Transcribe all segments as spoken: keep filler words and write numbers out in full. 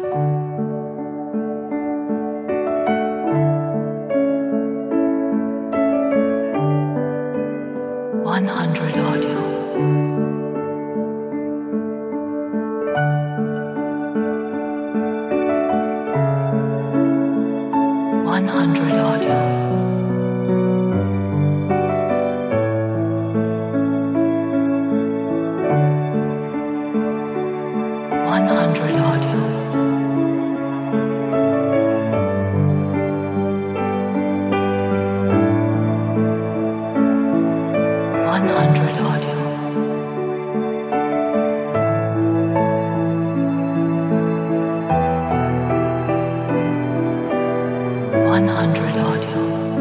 one hundred audio. one hundred audio. one hundred audio. one hundred audio. one hundred audio.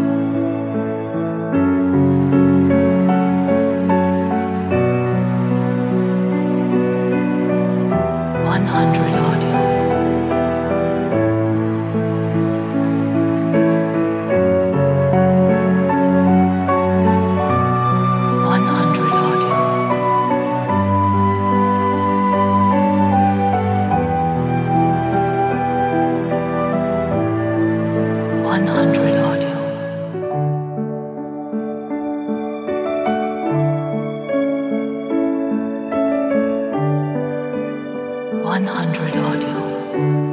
one hundred audio. one hundred audio. one hundred audio. one hundred audio.